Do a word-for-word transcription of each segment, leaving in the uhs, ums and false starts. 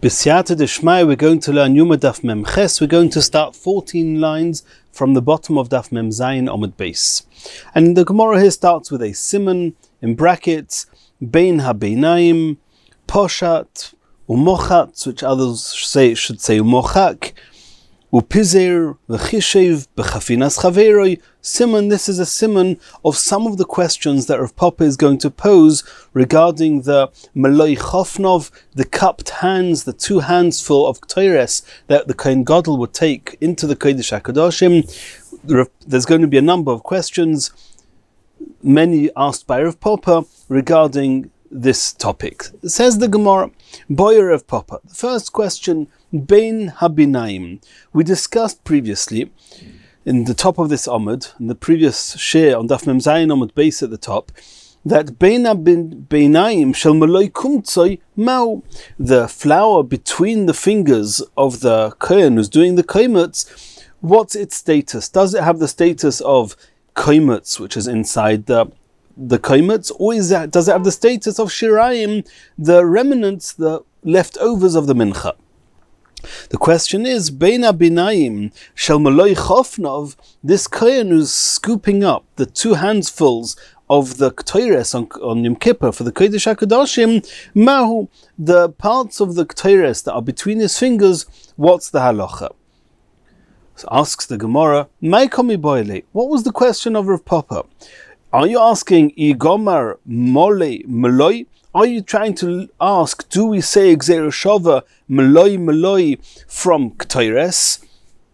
B'siyata d'shmai, we're going to learn Yuma Daf Mem Ches. We're going to start fourteen lines from the bottom of Daf Mem Zayin Omid Beis. And the Gemara here starts with a simon, in brackets, Bein HaBeinayim, Poshat, Umochat, which others say should say Umochak, Upizer, V'chishev, B'chafinas Chaveroi. Simon, this is a simon of some of the questions that Rav Papa is going to pose regarding the Maloi Chofnov, the cupped hands, the two hands full of Ktoires that the Kohen Gadol would take into the Kodesh HaKadoshim. There's going to be a number of questions, many asked by Rav Papa regarding this topic. It says the Gemara, Boyer Rav Papa. The first question, Bein HaBeinayim. We discussed previously in the top of this Omid, in the previous share on Daf Mem Zayin Omid Beis at the top, that Bein HaBeinayim shel Maloi Kumtzoi Mau, the flower between the fingers of the Kohen who's doing the Koimetz, what's its status? Does it have the status of Koimetz, which is inside the the Koimetz, or is that, does it have the status of Shirayim, the remnants, the leftovers of the Mincha? The question is, Bein HaBeinayim shel Maloi Chofnov, this Kohen who's scooping up the two handsfuls of the Ktoires on, on Yom Kippur for the Kodesh HaKadoshim, Mahu, the parts of the Ktoires that are between his fingers, what's the halacha? So asks the Gemara, Mai komi boile, what was the question of Rav Papa? Are you asking Igomar Mole Maloi? Are you trying to ask, do we say Gzeir Shova Maloi Maloi from Ktoires?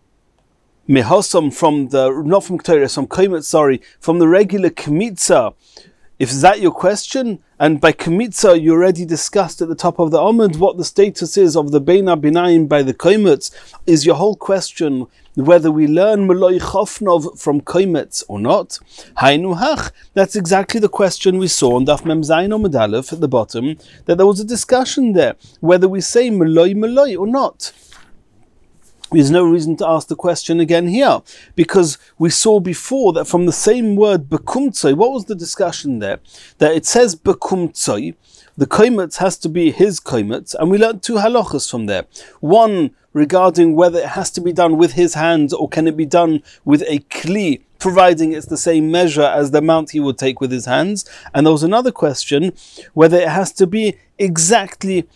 Mehosam from the, not from Ktoires, from Koimetz, sorry, from the regular Kmitza. If that your question, and by Kmitza you already discussed at the top of the Omid what the status is of the Bein HaBeinayim by the Koimetz, is your whole question whether we learn Maloi Chofnov from Koimetz or not? Hainu hach. That's exactly the question we saw on Daf Mem Zayin Omid Aleph at the bottom, that there was a discussion there, whether we say Maloi Maloi or not. There's no reason to ask the question again here, because we saw before that from the same word Bekumtzoi, what was the discussion there? That it says Bekumtzoi, the Koimetz has to be his Koimetz, and we learned two halachas from there. One regarding whether it has to be done with his hands or can it be done with a kli, providing it's the same measure as the amount he would take with his hands. And there was another question, whether it has to be exactly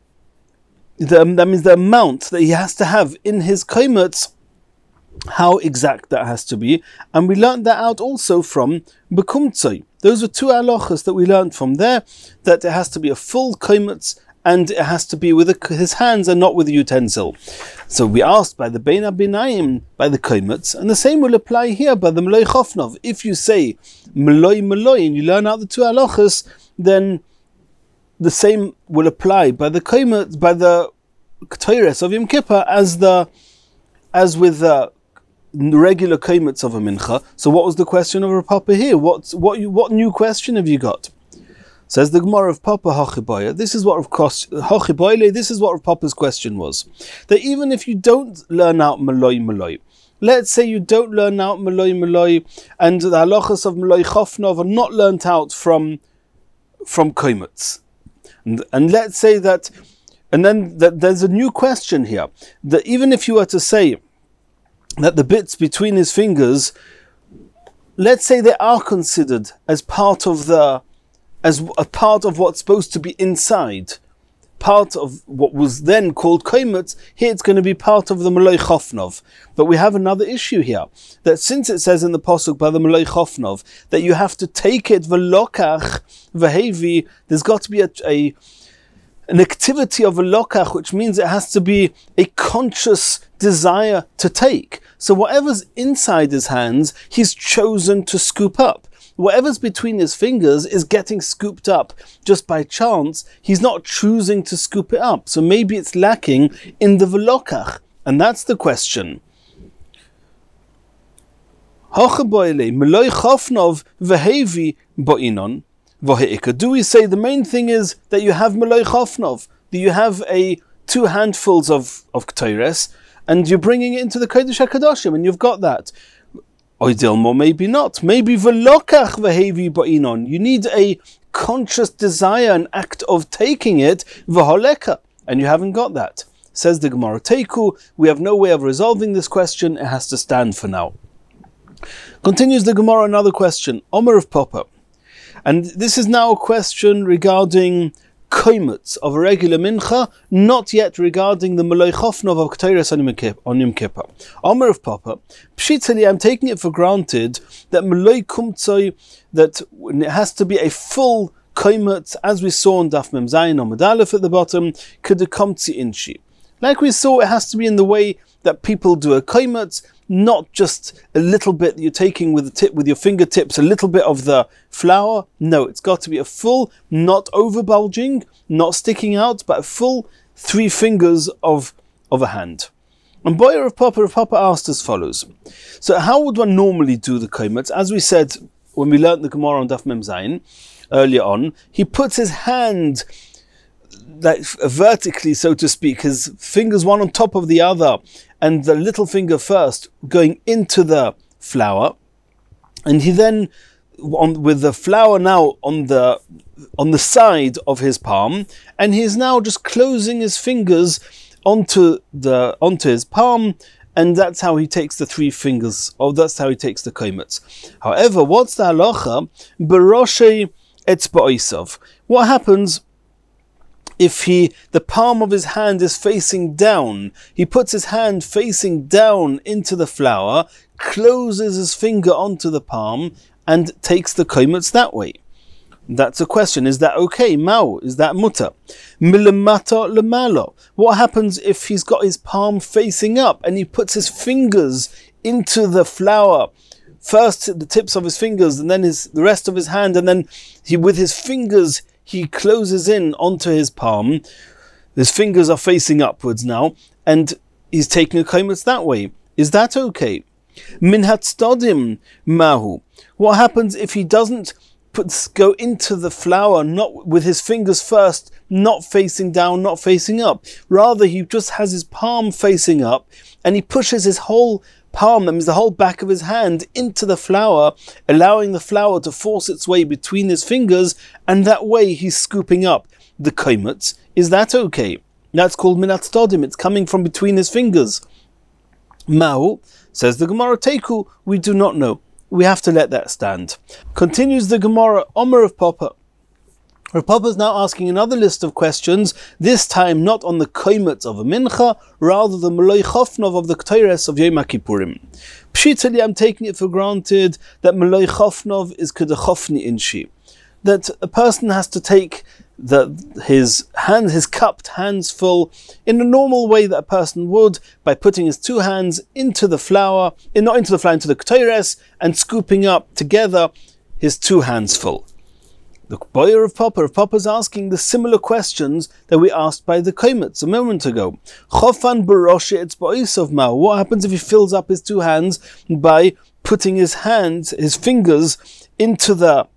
The, that means the amount that he has to have in his koimetz, how exact that has to be. And we learned that out also from Bekumtzoi. Those were two halachas that we learned from there, that it has to be a full koimetz and it has to be with a, his hands and not with a utensil. So we asked by the Bein HaBeinayim, by the koimetz, and the same will apply here by the Maloi Chofnov. If you say Maloi Maloi and you learn out the two halachas, then the same will apply by the koimetz, by the Ktoires of Yom Kippur as the as with the regular koimetz of a mincha. So what was the question of Rav Papa here? What what you, what new question have you got? Says the Gemara of Papa Hachiboya. This is what Rav Hachiboyle. This is what Rav Papa's question was. That even if you don't learn out Maloi Maloi, let's say you don't learn out Maloi Maloi, and the halachas of Maloi Chofnov are not learnt out from from koimetz. And, and let's say that, and then that there's a new question here, that even if you were to say that the bits between his fingers, let's say they are considered as part of the, as a part of what's supposed to be inside, part of what was then called koimetz, here it's going to be part of the Maloi Chofnov. But we have another issue here, that since it says in the Pasuk by the Maloi Chofnov, that you have to take it v'lokach v'hevi, there's got to be a, a an activity of a lokach, which means it has to be a conscious desire to take. So whatever's inside his hands, he's chosen to scoop up. Whatever's between his fingers is getting scooped up just by chance. He's not choosing to scoop it up. So maybe it's lacking in the velokach. And that's the question. Do we say the main thing is that you have Maloi Chofnov, that you have a two handfuls of, of Ktoires, and you're bringing it into the Kodesh HaKadoshim, and you've got that. Oidilmo, maybe not. Maybe velokach v'hevi ba'inon. You need a conscious desire, an act of taking it, v'holeka. and you haven't got that. Says the Gemara Teiku, we have no way of resolving this question, it has to stand for now. Continues the Gemara another question, Omer of Papa. And this is now a question regarding koimets of a regular mincha, not yet regarding the Meloi Chofnov of Ketores on Yom Kippur. Omer of Papa, Pshitali, I'm taking it for granted that Meloi Kumtzoi, that it has to be a full koimet, as we saw in Daf Mem Zayin or Medalef at the bottom, Kedekomtzi Inshi. Like we saw, it has to be in the way that people do a koimet, not just a little bit that you're taking with the tip, with your fingertips, a little bit of the flour. No, it's got to be a full, not over bulging, not sticking out, but a full three fingers of, of a hand. And Boyer of Papa of Papa asked as follows. So how would one normally do the koimet? As we said when we learnt the Gemara on Daf Mem Zayin earlier on, he puts his hand like vertically, so to speak, his fingers one on top of the other, and the little finger first going into the flour, and he then, on, with the flour now on the on the side of his palm, and he is now just closing his fingers onto the onto his palm, and that's how he takes the three fingers, or that's how he takes the koimetz. However, what's the halacha? Beroshe etzba'osav. What happens if he, the palm of his hand is facing down? He puts his hand facing down into the flour, closes his finger onto the palm, and takes the koimetz that way. That's a question. Is that okay? Mao, is that mutter? Milamata lemalo. What happens if he's got his palm facing up and he puts his fingers into the flour? First the tips of his fingers, and then his the rest of his hand, and then he, with his fingers, he closes in onto his palm. His fingers are facing upwards now, and he's taking a koimetz that way. Is that okay? Min hatstodim mahu. What happens if he doesn't put, go into the flour, not with his fingers first, not facing down, not facing up? Rather, he just has his palm facing up, and he pushes his whole palm, that means the whole back of his hand, into the flour, allowing the flour to force its way between his fingers, and that way he's scooping up the koimetz. Is that okay? That's called minat stodim. It's coming from between his fingers. Ma'u, says the Gemara Teiku, we do not know. We have to let that stand. Continues the Gemara, Omer of Papa. Rav Papa is now asking another list of questions, this time not on the koimetz of a mincha, rather the Meloi Chofnov of the Ketores of Yom Kippurim. Pshitali, I'm taking it for granted that Meloi Chofnov is Kedechofni Inshi, that a person has to take the his hand, his cupped hands full, in a normal way that a person would, by putting his two hands into the flour, in, not into the flour, into the Ketores, and scooping up together his two hands full. The Boyer of Papa, of Papa is asking the similar questions that we asked by the koimetz a moment ago. Chofan baroshe etzba'osav ma'u. What happens if he fills up his two hands by putting his hands, his fingers, into the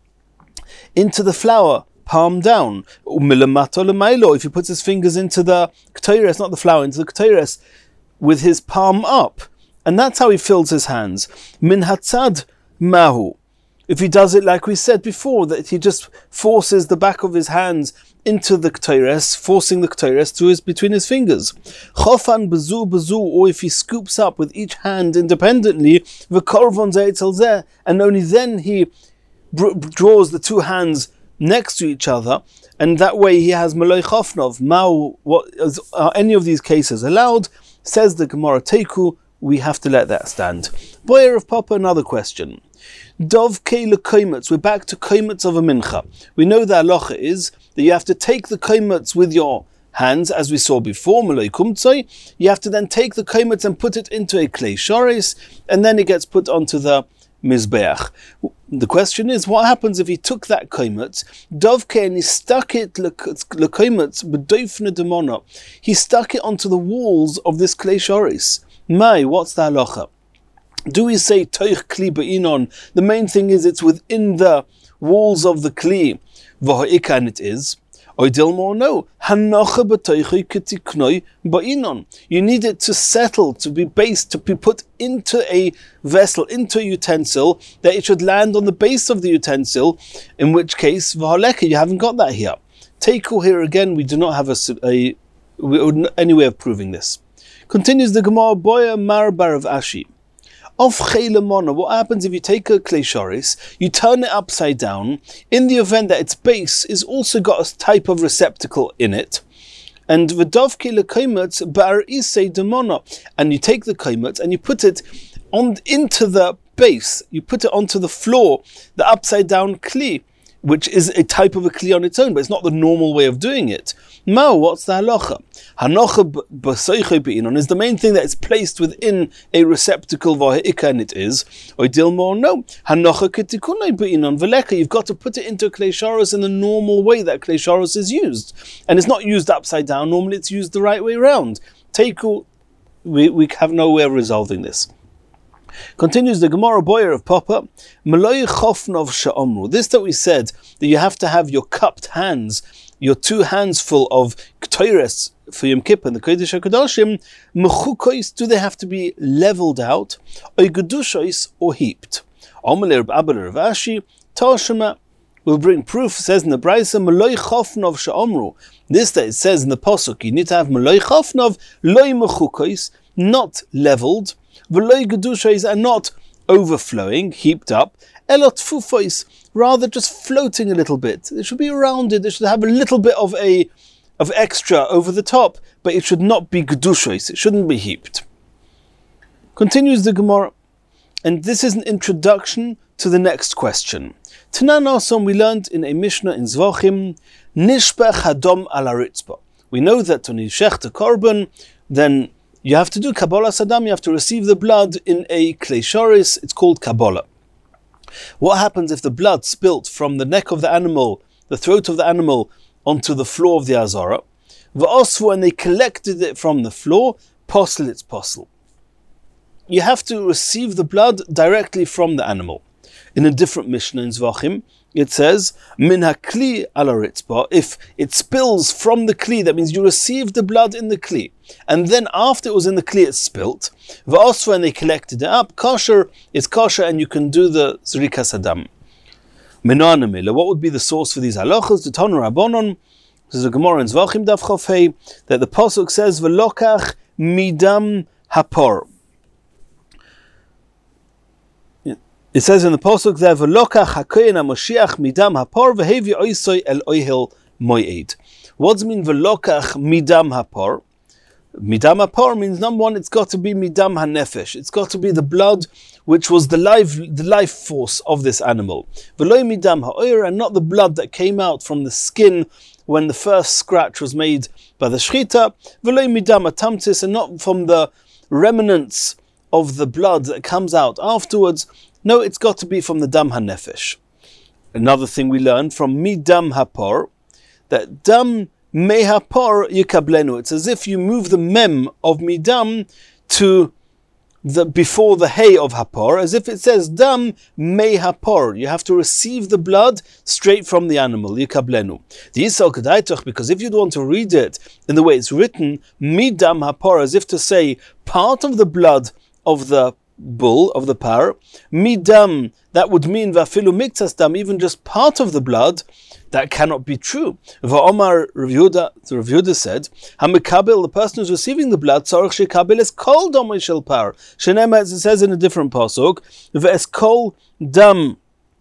into the flour, palm down? Umilamato lemailo. If he puts his fingers into the ketores, not the flour, into the ketores, with his palm up, and that's how he fills his hands. Min hatzad mahu. If he does it like we said before, that he just forces the back of his hands into the ketores, forcing the ketores through his, between his fingers. Chofan bezu bezu, or if he scoops up with each hand independently, v'korvon ze'etzel zeh, and only then he br- draws the two hands next to each other, and that way he has Meloi Chofnov. Mao, what is, are any of these cases allowed? Says the Gemara Teiku, we have to let that stand. Boyer of Papa, another question. Dov keile koimetz. We're back to koimetz of a mincha. We know the halacha is that you have to take the koimetz with your hands, as we saw before, Meloi kumtzoi. You have to then take the koimetz and put it into a klei shoris, and then it gets put onto the mizbeach. The question is, what happens if he took that koimetz, dov ke, and he stuck it lekoimetz b'doifne demona? He stuck it onto the walls of this klei shoris. Mai, what's the halacha? Do we say toich kli ba'inon? The main thing is it's within the walls of the kli. V'ho'ika, and it is. Oidilmo, no. Hanocha b'toichi ketiknoi ba'inon. You need it to settle, to be based, to be put into a vessel, into a utensil, that it should land on the base of the utensil, in which case, v'holeka, you haven't got that here. Teiku here again, we do not have a, a, a any way of proving this. Continues the Gemara, Boya Marbar of Ashi. Of Chaylamona, what happens if you take a Klei Shoris, you turn it upside down, in the event that its base is also got a type of receptacle in it, and V'dovki lekaimet bar isei demona, and you take the kaimet and you put it on into the base, you put it onto the floor, the upside down Kli, which is a type of a Kli on its own, but it's not the normal way of doing it. Mao, what's the halacha? Hanocha b'soiche be'inon is the main thing that is placed within a receptacle v'ha'ika, and it is. Oidil more, no. Hanocha k'tikunai be'inon v'leka, you've got to put it into a Klei Shoros in the normal way that Klei Shoros is used. And it's not used upside down, normally it's used the right way around. Teiku, we, we have no way of resolving this. Continues the Gemara Boyer of Papa, Meloi Chofnov Sha'omru. This that we said, that you have to have your cupped hands, your two hands full of Ktoires for Yom Kippur and the Kodesh HaKadoshim, Mechukois, do they have to be leveled out, or Gedushois, or heaped? Omeler B'Abeler of Ashi, Toshima, will bring proof, says in the Braisa, Meloi Chofnov Sha'omru. This that it says in the Pasuk, you need to have Meloi Chofnov, Loi Mechukois, not leveled, V'loi Gedushois, and not overflowing, heaped up, Elot Fufois, rather just floating a little bit. It should be rounded, it should have a little bit of a of extra over the top, but it should not be Gedushois, it shouldn't be heaped. Continues the Gemara, and this is an introduction to the next question. Tanan Asom, we learned in a Mishnah in Zvachim, Nishpech Hadom ala Ritzba. We know that to Nishech the Korban, then you have to do Kabbalah Sadam, you have to receive the blood in a Klei Shoris, it's called Kabbalah. What happens if the blood spilt from the neck of the animal, the throat of the animal, onto the floor of the Azara? V'osfu, and they collected it from the floor, posel, it's posel. You have to receive the blood directly from the animal. In a different Mishnah in Zvachim, it says, Min hakli ala ritzba, if it spills from the kli, that means you received the blood in the kli, and then after it was in the kli it spilt, v'osfa, and they collected it up, kosher, it's kosher, and you can do the zrika sadam. Menanamila, what would be the source for these halachas? The Tanu Rabbanon, this is a Gemara in Zvachim Daf Chofei, that the Pasuk says, V'lokach midam hapor. It says in the Pasuk there, V'lokach hakoyin ha-Moshiach midam hapor v'hevi oisoi el oihil mo'ed. What does it mean, V'lokach midam hapor? Midam hapor means, number one, it's got to be midam hanefesh. It's got to be the blood which was the life, the life force of this animal. V'loi midam ha'oir, and not the blood that came out from the skin when the first scratch was made by the shchita. V'loi midam hatamtis, and not from the remnants of the blood that comes out afterwards. No, it's got to be from the dam hanefesh. Another thing we learn from midam hapor, that dam me hapor yikablenu. It's as if you move the mem of midam to the before the hay of hapor, as if it says dam me hapor. You have to receive the blood straight from the animal, yikablenu. The Yisrael Kedaitoch, because if you'd want to read it in the way it's written, midam hapor, as if to say part of the blood of the bull, of the par, midam, that would mean vafilu miktas dam, even just part of the blood. That cannot be true. Va'omar Rav Yehuda, Rav Yehuda said, Hamikabel, the person who's receiving the blood, tzarich shekabel es kol damay shel par. Shenema, as it says in a different pasuk, ve'es kol dam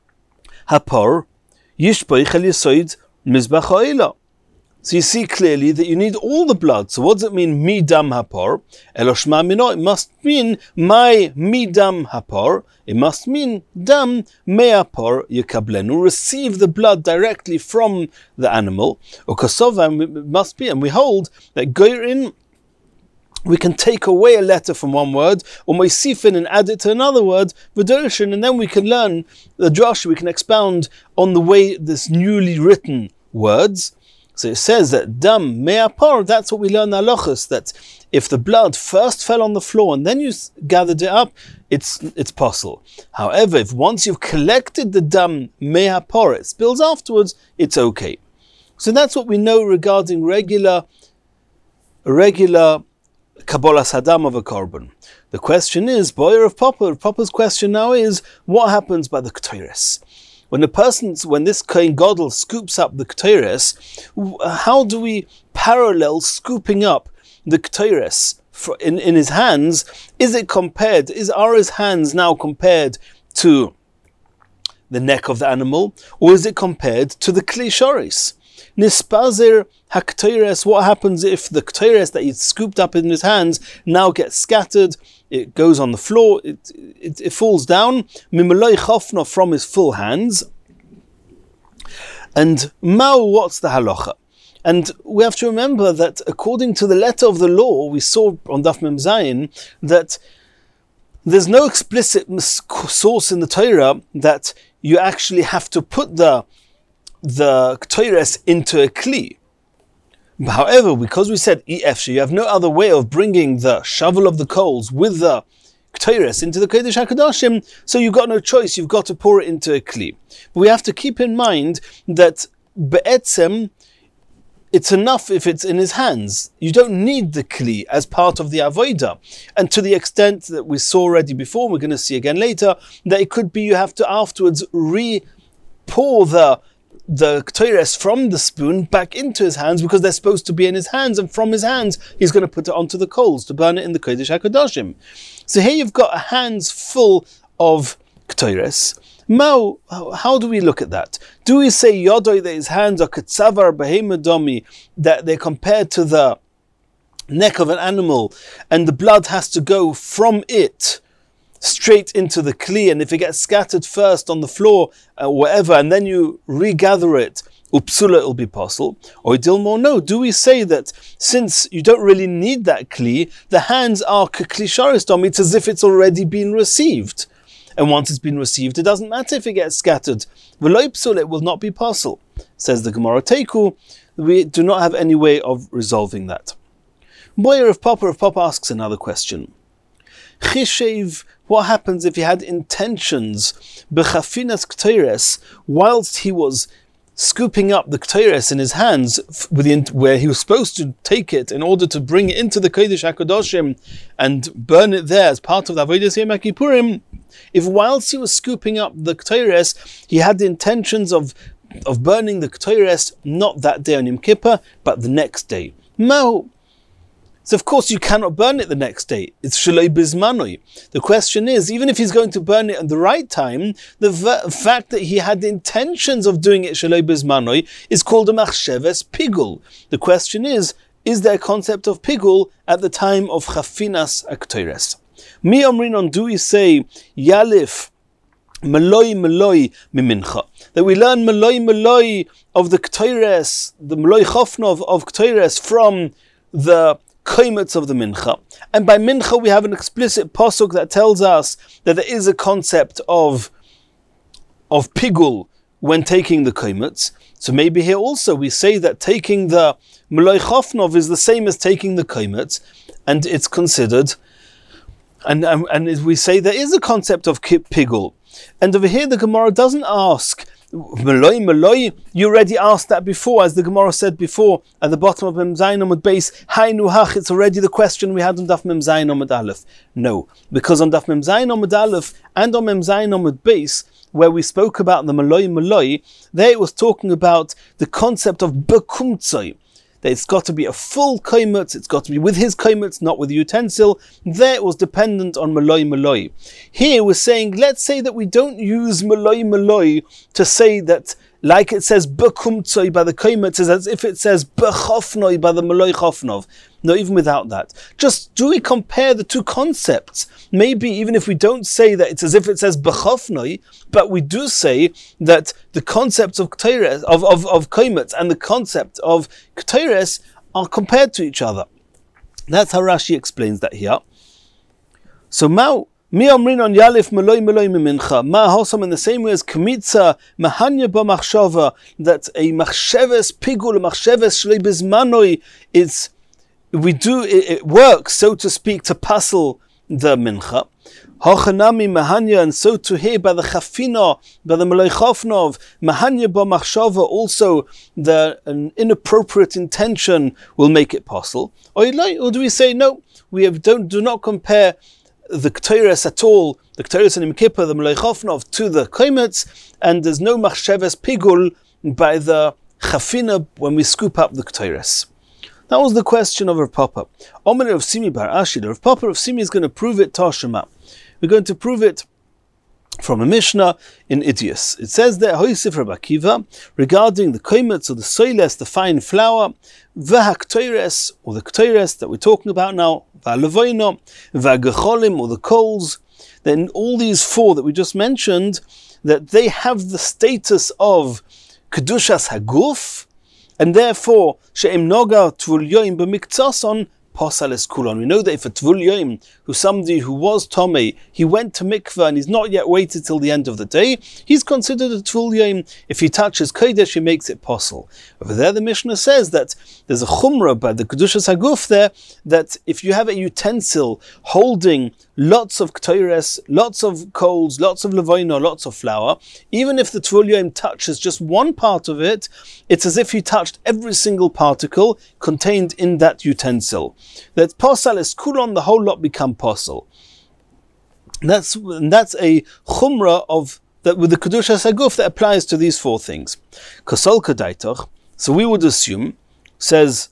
hapar yishpoich el yisoid mizbach ha'ila. So you see clearly that you need all the blood. So what does it mean, mi dam hapar? Eloshma mino, it must mean my mi dam hapar. It must mean dam me hapar yekablenu, receive the blood directly from the animal. Ukasova, it must be, and we hold that goyrin, we can take away a letter from one word, or moisifin and add it to another word, v'dorshin, and then we can learn the drash, we can expound on the way this newly written words. So it says that dam me'apar, that's what we learn in halachos, that if the blood first fell on the floor and then you gathered it up, it's it's possible. However, if once you've collected the dam me'apar, it spills afterwards, it's okay. So that's what we know regarding regular, regular Kabbalah Sadam of a korban. The question is, Boyer of Papa, Papa's question now is, what happens by the Ktoires? when a person's, when this Kohen Gadol scoops up the Ketores, how do we parallel scooping up the Ketores in, in his hands? Is it compared, is, are his hands now compared to the neck of the animal, or is it compared to the Kli Shoris? Nispazer HaKetores, what happens if the Ketores that he scooped up in his hands now gets scattered, it goes on the floor, it, it, it falls down, Mimaloi Chofno, from his full hands. And Mao, what's the halacha? And we have to remember that according to the letter of the law, we saw on Daf Mem Zayin that there's no explicit source in the Torah that you actually have to put the the Ketores into a Kli. However, because we said Efshe, you have no other way of bringing the shovel of the coals with the Ketores into the Kodesh HaKadoshim, so you've got no choice, you've got to pour it into a Kli. But we have to keep in mind that Be'etzem, it's enough if it's in his hands. You don't need the Kli as part of the Avodah. And to the extent that we saw already before, we're going to see again later, that it could be you have to afterwards re-pour the the Ketores from the spoon back into his hands, because they're supposed to be in his hands, and from his hands he's going to put it onto the coals to burn it in the Kodesh HaKadoshim. So here you've got hands full of Ketores. Mao, how do we look at that? Do we say Yodoi, that his hands are Ketzavar Behemodomi, that they're compared to the neck of an animal, and the blood has to go from it straight into the Kli, and if it gets scattered first on the floor or uh, whatever, and then you regather it, upsula, it'll be possible? Or Dilmo, no, do we say that since you don't really need that Kli, the hands are Kli Sharistom, it's as if it's already been received? And once it's been received, it doesn't matter if it gets scattered. V'lo psul, it will not be possible. Says the Gemara Teiku, we do not have any way of resolving that. Boyer of Papa of Papa asks another question. Chishev, what happens if he had intentions, bechafinas Ketores, whilst he was scooping up the Ketores in his hands, where he was supposed to take it in order to bring it into the Kodesh HaKadoshim and burn it there as part of the Avodas Yom Kippurim, if whilst he was scooping up the Ketores, he had the intentions of, of burning the Ketores not that day on Yom Kippur, but the next day. Mao. So of course you cannot burn it the next day. It's Shaloi Bizmanoi. The question is, even if he's going to burn it at the right time, the v- fact that he had the intentions of doing it Shaloi Bizmanoi is called a Machsheves Pigul. The question is, is there a concept of Pigul at the time of Chafinas Ketores? Mi Omrinon, do we say Yalif Meloi Meloi Mimincha, that we learn Meloi Meloi of the Ketores, the Meloi Chofnov of Ketores from the Koimetz of the Mincha. And by Mincha we have an explicit pasuk that tells us that there is a concept of of Pigul when taking the Koimetz. So maybe here also we say that taking the Meloi Chofnov is the same as taking the Koimetz, and it's considered, and, and, and we say there is a concept of Pigul. And over here the Gemara doesn't ask Meloi, Meloi, you already asked that before, as the Gemara said before, at the bottom of Mem Zayin Amud Beis, Hainu Hach, it's already the question we had on Daf Mem Zayin Amud Aleph. No, because on Daf Mem Zayin Amud Aleph and on Mem Zayin Amud Beis, where we spoke about the Meloi, Meloi, there it was talking about the concept of Bekumtzoi, that it's got to be a full koimetz, it's got to be with his koimetz, not with the utensil. There it was dependent on Meloi Meloi. Here we're saying, let's say that we don't use Meloi Meloi to say that, like it says Bekumtzoi by the koimetz, as if it says Bechofnoi by the Meloi Chofnov. No, even without that. Just do we compare the two concepts? Maybe even if we don't say that it's as if it says Bechofnoi, but we do say that the concepts of Ketores, of, of, of Koimetz and the concept of Ketores are compared to each other. That's how Rashi explains that here. So Mao, Mi Omrin on Yalif Meloi Meloi Mimincha, Ma Hosam, in the same way as Kmitza, Mahanya Ba Machshava, that a Machsheves Pigul, a Machsheves Shlei Bizmanoi, is we do it, it works, so to speak, to puzzle the mincha. Hochanami mahanya, and so to here by the chafina, by the Meloi Chofnov, mahanya ba machshava, also the an inappropriate intention will make it possible. Or, or do we say no? We have, don't do not compare the Ketores at all the Ketores and Yom Kippur, the Melech Hofnov, to the Kometz, and there's no Machsheves Pigul by the Chafina when we scoop up the Ketores. That was the question of Rav Papa. Omer of Simi Bar Ashi, Rav Papa of Simi is going to prove it Tashema. We're going to prove it from a Mishnah in Idias. It says there, Hoysif Rabbi Akiva, regarding the kometz or the soiles, the fine flour, v'haktoires, or the ktoires that we're talking about now, v'alevoino, v'agecholim, or the coals, then all these four that we just mentioned, that they have the status of kedushas haguf, and therefore, she'im noga tvul yoim b'miktason, Posales kulon. We know that if a tvul yoim, who's somebody who was tomei, he went to mikveh and he's not yet waited till the end of the day, he's considered a tvul yoim. If he touches kodesh, he makes it posel. Over there, the Mishnah says that there's a chumrah by the kedushas haguf there, that if you have a utensil holding lots of ktoires, lots of coals, lots of levoino, lots of flour, even if the tvul yoim touches just one part of it, it's as if he touched every single particle contained in that utensil. That posal is kulon, the whole lot become posel. That's and that's a chumrah of that with the kedushas haguf that applies to these four things. Kosol kadaitoch. So we would assume, says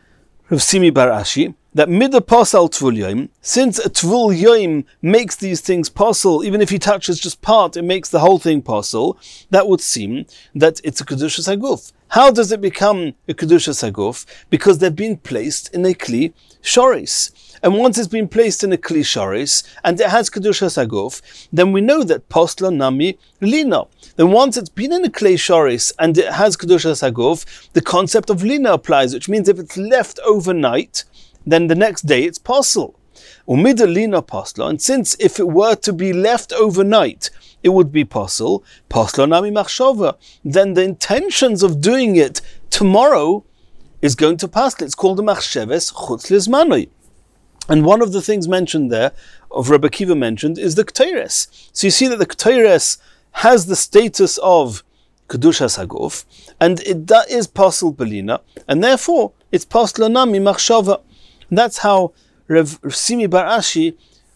Rav Simi Bar Ashi, that mida posal tvul yoim, since a tvul yoim makes these things posel, even if he touches just part, it makes the whole thing posel. That would seem that it's a kedushas haguf. How does it become a kedushas haguf? Because they've been placed in a kli shoris. And once it's been placed in a kli shoris, and it has kedushas haguf, then we know that posla nami lina. Then once it's been in a kli shoris, and it has kedushas haguf, the concept of lina applies, which means if it's left overnight, then the next day it's posel. Umida lina posla, and since if it were to be left overnight, it would be posel, posla nami machshova, then the intentions of doing it tomorrow is going to pasel. It's called a machsheves chutz lizmanoi. And one of the things mentioned there, of Rabbi Akiva mentioned, is the ktoires. So you see that the ktoires has the status of kedushas haguf, and it that is posel belina, and therefore it's posla nami machshova. That's how Rav Simi Bar Ashi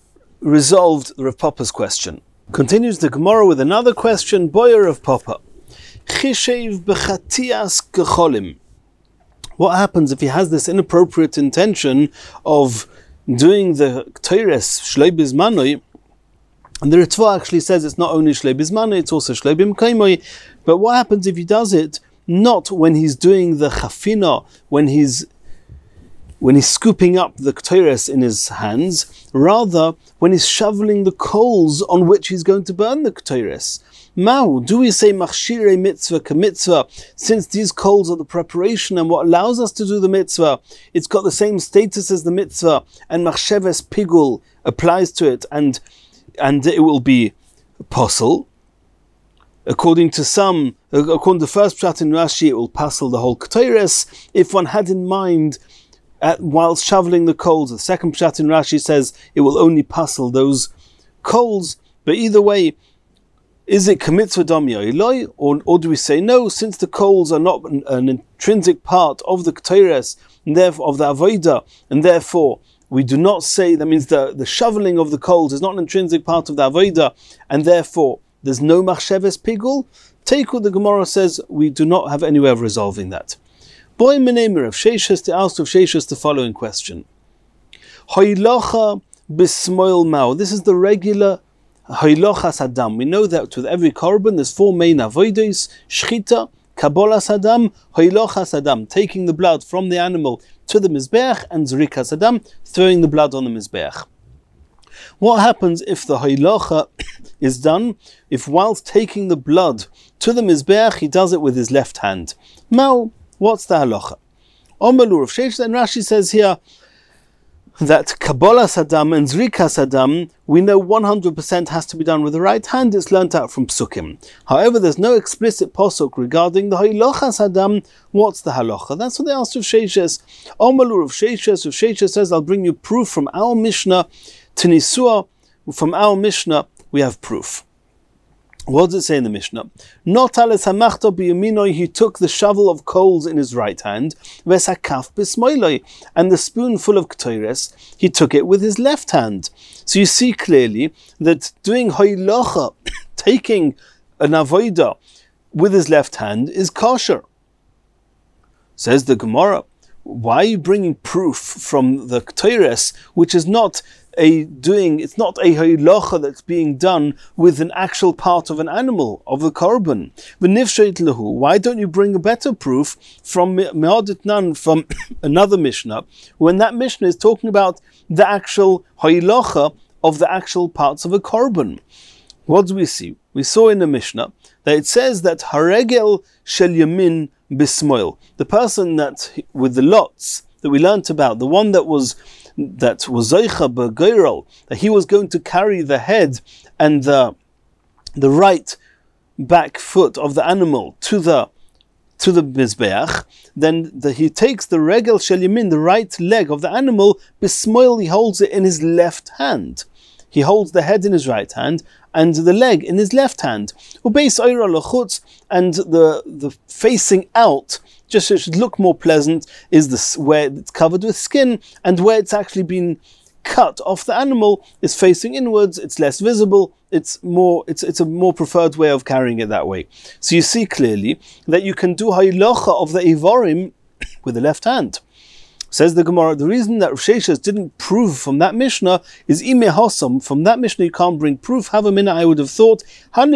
resolved Rav Papa's question. Continues the Gemara with another question, Boyer of Papa. Chishev b'chatias gecholim. What happens if he has this inappropriate intention of doing the ktoires shlei bizmanoi? And the Ritva actually says it's not only shlei bizmanoi, it's also shlei b'mkaimoi. But what happens if he does it not when he's doing the chafina, when he's when he's scooping up the ktoires in his hands, rather when he's shoveling the coals on which he's going to burn the ktoires? Mao, do we say machshirei mitzvah ka mitzvah, since these coals are the preparation and what allows us to do the mitzvah, it's got the same status as the mitzvah, and machsheves pigul applies to it, and and it will be posel. According to some, according to the first pshat in Rashi, it will passel the whole ktoires. If one had in mind, At, while shoveling the coals, the second pshat in Rashi says it will only passel those coals. But either way, is it kamitzvah dam yoiloi, or or do we say no? Since the coals are not an, an intrinsic part of the ktoires, and therefore of the avodah, and therefore we do not say that means the the shoveling of the coals is not an intrinsic part of the avodah, and therefore there's no machsheves pigul. Take what the Gemara says. We do not have any way of resolving that. Boy menemer of Sheshus, to ask of Sheshus the following question. Hoilocha bismoil mao. This is the regular hoilochas adam. We know that with every korban there's four main avodos: shchita, kabolas adam, hoilochas adam, taking the blood from the animal to the mizbeach, and zrikas adam, throwing the blood on the mizbeach. What happens if the hoilocha is done? If whilst taking the blood to the mizbeach, he does it with his left hand? Mao. What's the halacha? Omelur of Sheish, and Rashi says here that Kabbalas Adam and Zrikas Adam, we know one hundred percent has to be done with the right hand. It's learnt out from Psukim. However, there's no explicit posuk regarding the Hailochas Adam. What's the halacha? That's what they asked of Sheishes. Omelur of Sheishes, of Sheishes says, I'll bring you proof from our Mishnah. Tenisua, from our Mishnah, we have proof. What does it say in the Mishnah? Not alas hamachta b'yaminoi, he took the shovel of coals in his right hand, v'esakaf b'smoiloi, and the spoonful of ktoires, he took it with his left hand. So you see clearly that doing hoilocha, taking an avodah with his left hand, is kosher. Says the Gemara, why are you bringing proof from the ktoires, which is not a doing, it's not a hoilocha that's being done with an actual part of an animal, of the korban. Why don't you bring a better proof from Me'aditnan, from another Mishnah, when that Mishnah is talking about the actual hoilocha of the actual parts of a korban? What do we see? We saw in the Mishnah that it says that haregel shel yamin bismoil, the person that with the lots that we learnt about, the one that was that was Zoicha b'Geirol, that he was going to carry the head and the the right back foot of the animal to the to the mizbeach, then the, he takes the regel shel yamin, the right leg of the animal, bismoil, he holds it in his left hand. He holds the head in his right hand and the leg in his left hand. Ubeis oira lachutz, and the the facing out, just so it should look more pleasant, is this where it's covered with skin, and where it's actually been cut off the animal is facing inwards. It's less visible. It's more. It's it's a more preferred way of carrying it that way. So you see clearly that you can do hailocha of the ivorim with the left hand. Says the Gemara, the reason that Rav Sheshes didn't prove from that Mishnah is ime hasam. From that Mishnah you can't bring proof. Havamina, I would have thought,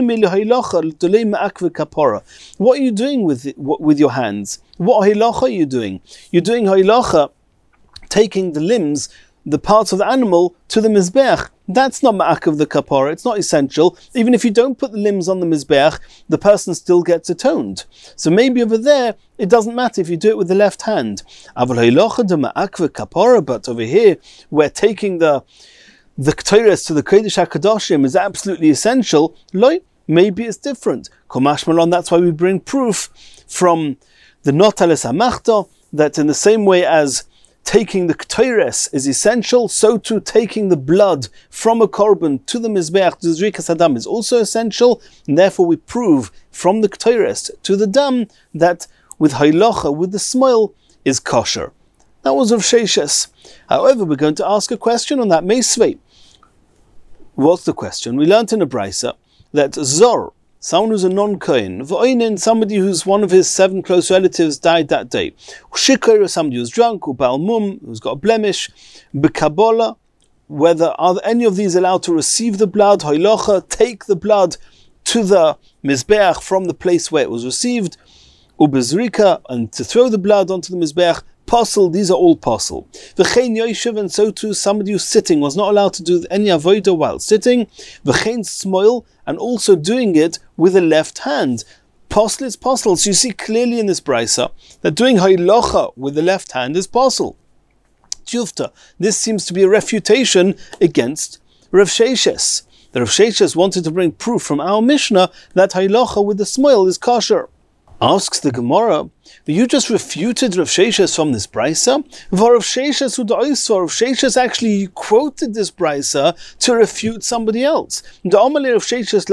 what are you doing with it, with your hands? What hailacha are you doing? You're doing hailacha, taking the limbs, the parts of the animal, to the mizbeach. That's not ma'akev the kapara. It's not essential. Even if you don't put the limbs on the mizbeach, the person still gets atoned. So maybe over there, it doesn't matter if you do it with the left hand. But over here, where taking the the ktoires to the Kodesh HaKadoshim is absolutely essential, maybe it's different. Komash Malon, that's why we bring proof from the Notales HaMachta, that in the same way as taking the ktoires is essential, so too taking the blood from a korban to the mizbeach, to the zrikas hadam, is also essential, and therefore we prove from the ktoires to the dam that with hailocha, with the smoil, is kosher. That was Rav Sheshes. However, we're going to ask a question on that meisvei. What's the question? We learnt in a brisa that zor, someone who's a non-kohen, v'oinen, somebody who's one of his seven close relatives died that day. Shikor, somebody who's drunk, or bal mum, who's got a blemish, b'kabola, whether are any of these allowed to receive the blood, hailocha, take the blood to the mizbeach from the place where it was received, ubezrika, and to throw the blood onto the mizbeach, Posel, these are all posel. V'chein yoshev, and so too somebody who's sitting was not allowed to do any avodah while sitting. V'chein smoil, and also doing it with the left hand. Posel is posel. So you see clearly in this brisa that doing hailocha with the left hand is posel. Tjufta, this seems to be a refutation against Rav Sheshes. The Rav Sheshes wanted to bring proof from our Mishnah that hailocha with the smoil is kosher. Asks the Gemara, you just refuted Rav Sheshes from this brisa? Rav Sheshes who d'oisor, Rav Sheshes actually quoted this brisa to refute somebody else. Rav Sheshes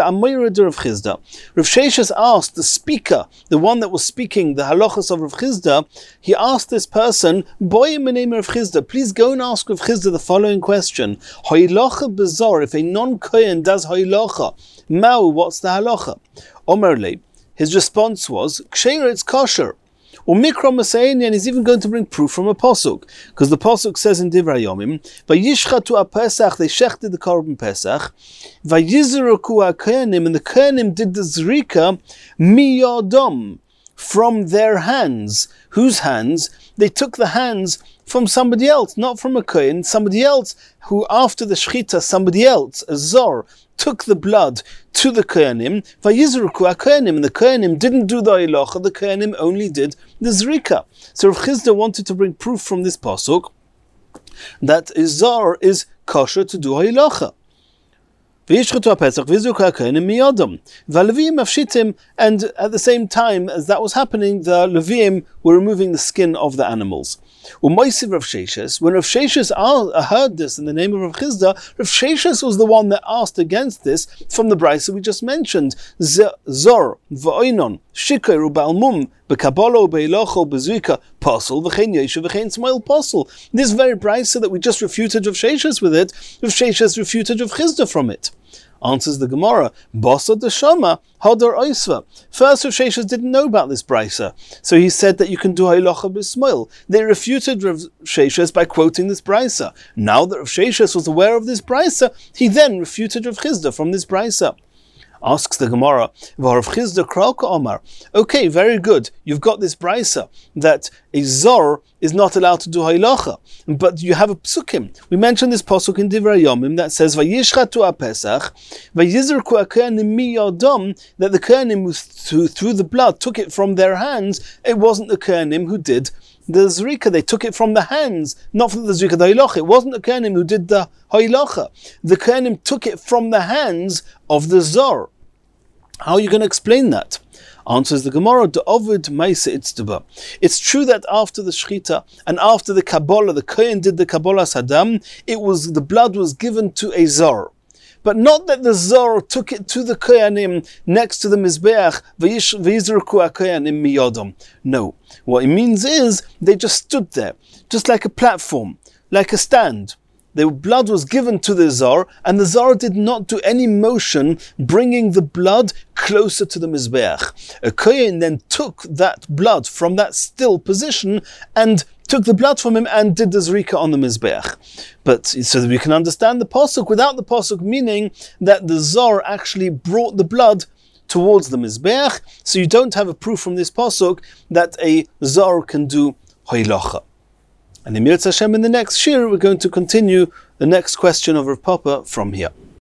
asked the speaker, the one that was speaking the halachas of Rav Chizda, he asked this person, boy in the name of Rav Chizda, please go and ask Rav Chizda the following question. Hailocha bezor, if a non-kohen does hailocha, mau, what's the halacha? Omerle, his response was, Ksheira, it's kosher. Or Mikra Masayini, and he's even going to bring proof from a posuk, because the posuk says in Divrei Yomim, Vayishchatu ha-Pesach, they shechted the korban Pesach, Vayizruku ha-Kohanim, and the Kohanim did the zrika miyodom, from their hands. Whose hands? They took the hands from somebody else, not from a Kohen, somebody else who after the shechita, somebody else, a zor, took the blood to the Kohanim, Vayizruku ha-Kohanim, and the Kohanim didn't do the hailocha, the Kohanim only did the zrika. So Rav Chizda wanted to bring proof from this pasuk that a zor is kosher to do hailocha. And at the same time as that was happening, the Levim were removing the skin of the animals. Umaysiv Rav Sheshes, when Rav Sheshes heard this in the name of Rav Chisda, Rav Sheshes was the one that asked against this from the brisa we just mentioned. Zor, v'oinon, shikir, u'ba'almum, b'kabolo, be'ilocho, b'zrika, posel, v'chein yeshu, v'chein smoil posel. This very brisa that we just refuted Rav Sheshes with it, Rav Sheshes refuted Rav Chisda from it. Answers the Gemara, Bosa de Shama, Hadar Oisva. First, Rav Sheshes didn't know about this brisa, so he said that you can do Hailocha b'Smoil. They refuted Rav Sheshes by quoting this brisa. Now that Rav Sheshes was aware of this brisa, he then refuted Rav Chisda from this brisa. Asks the Gemara, Rav Chisda Krauka Omar. Okay, very good. You've got this brisa that a zor is not allowed to do hailacha, but you have a psukim. We mentioned this pasuk in Divrei Yomim that says Vayishchatu HaPesach, Vayizerku HaKohanim miyadam, that the Kohanim who through the blood took it from their hands. It wasn't the Kohanim who did the zrika. They took it from the hands, not from the zrika the hailacha. It wasn't the Kohanim who did the hailacha. The Kohanim took it from the hands of the zor. How are you going to explain that? Answers the Gemara, Ovid Maisa Itztuba. It's true that after the Shechita and after the Kabbalah, the Kohen did the Kabbalah Sadam, it was the blood was given to a Zor. But not that the Zor took it to the Kohanim next to the Mizbeach, V'yizruku HaKohanim miyodom. No. What it means is, they just stood there, just like a platform, like a stand. The blood was given to the Zor, and the Zor did not do any motion bringing the blood closer to the Mizbeach. A Kohen then took that blood from that still position and took the blood from him and did the Zrika on the Mizbeach. But so that we can understand the Pasuk without the Pasuk meaning that the Zor actually brought the blood towards the Mizbeach, so you don't have a proof from this Pasuk that a Zor can do Hailacha. And in Mirz Hashem in the next shir, we're going to continue the next question of Rav Papa from here.